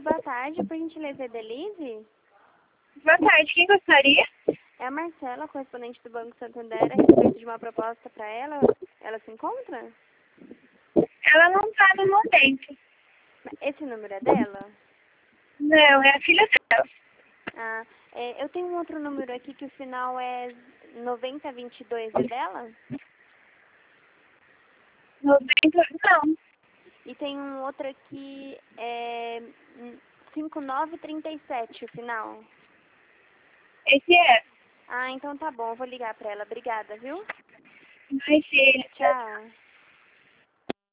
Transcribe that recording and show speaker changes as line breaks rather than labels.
boa tarde, por gentileza, é Denise?
Boa tarde, quem gostaria?
É a Marcela, correspondente do Banco Santander, a respeito de uma proposta para ela. Ela se encontra?
Ela não está no momento.
Esse número é dela?
Não, é a filha dela.
Ah, eu tenho um outro número aqui que o final é 9022, é dela?
90, não.
E tem um outro aqui, 5937, o final.
Esse é.
Ah, então tá bom, eu vou ligar pra ela. Obrigada, viu?
Mas, filha.
Tchau.